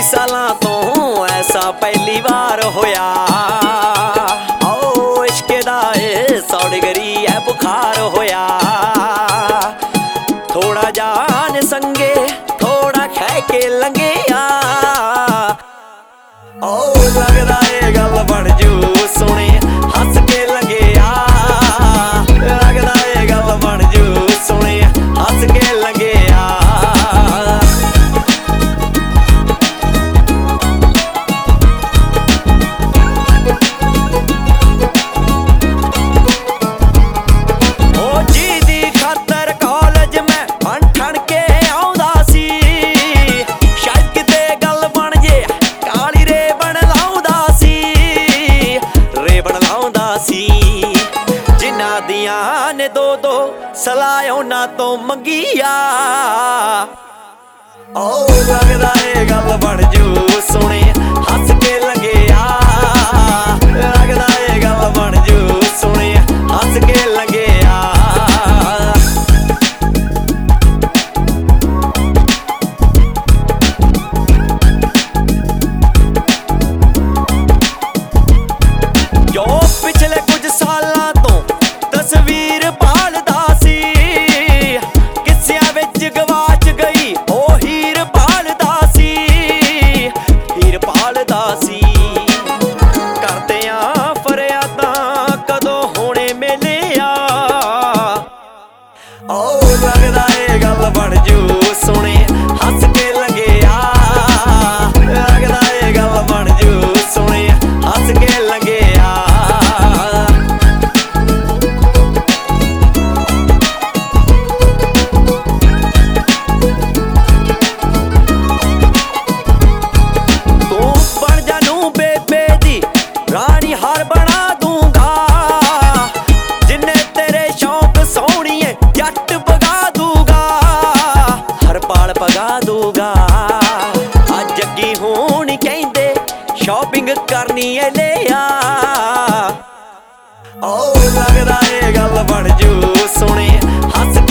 सालां तो ऐसा पहली बार होया। ओ इश्के दा सौड़गरी है बुखार होया। थोड़ा जान संगे थोड़ा खै के लंघिया। ओ लगदा ए गल बन जू सोने हस के लंघिया। लगदा ए गल बन जू सोने हस के लंघिया। ने दो दो सलाह उन्हां तो मंगिया। ओ लगदा ए गल बन जू सोने हस के लंघिया। लगदा ए गल बन जू सोने हस के लंघिया। जो पिछले कुछ सालां तो तस्वीर पालदा सी, किस्सियां विच गवाच गई ओ हीर पालदा सी। हीर पालदा सी करदियां फरियादां कदों होणे मिलिया। ओ लगदा ए गल बन जू सोने हस के लंघिया। लगदा ए गल बन जू सोने हस के लंघिया। रानी हार बना दूंगा जिन्ने तेरे शौक सोहणिए जट पगा दूंगा। हर पाल पगा दूंगा। अज जग्गी होनी कहंदे शॉपिंग करनी है ले आ। ओ लगदा ए गल बन जू सोने हस